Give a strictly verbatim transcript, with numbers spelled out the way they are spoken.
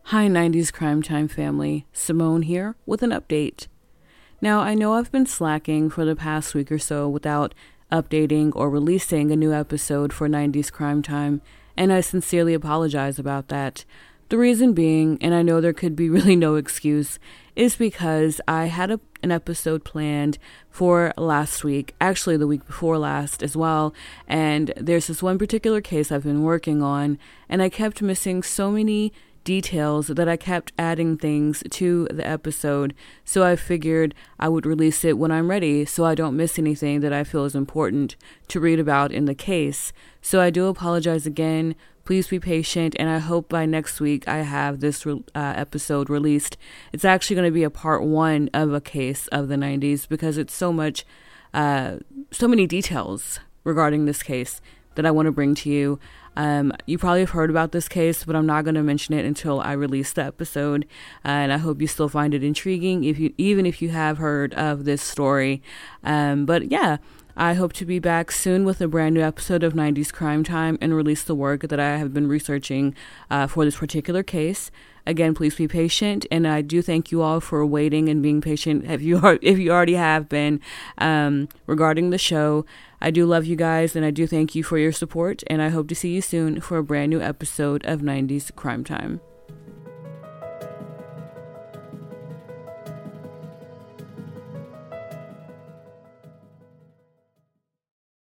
Hi nineties Crime Time family, Simone here with an update. Now, I know I've been slacking for the past week or so without updating or releasing a new episode for nineties Crime Time, and I sincerely apologize about that. The reason being, and I know there could be really no excuse, is because I had a, an episode planned for last week, actually the week before last as well, and there's this one particular case I've been working on, and I kept missing so many details that I kept adding things to the episode, so I figured I would release it when I'm ready so I don't miss anything that I feel is important to read about in the case. So I do apologize again. Please be patient, and I hope by next week I have this re- uh, episode released. It's actually going to be a part one of a case of the nineties because it's so much, uh, so many details regarding this case that I want to bring to you. Um, you probably have heard about this case, but I'm not going to mention it until I release the episode. Uh, and I hope you still find it intriguing, if you, even if you have heard of this story. Um, but yeah, I hope to be back soon with a brand new episode of nineties Crime Time and release the work that I have been researching uh, for this particular case. Again, please be patient, and I do thank you all for waiting and being patient if you are, if you already have been um, regarding the show. I do love you guys, and I do thank you for your support, and I hope to see you soon for a brand new episode of nineties Crime Time.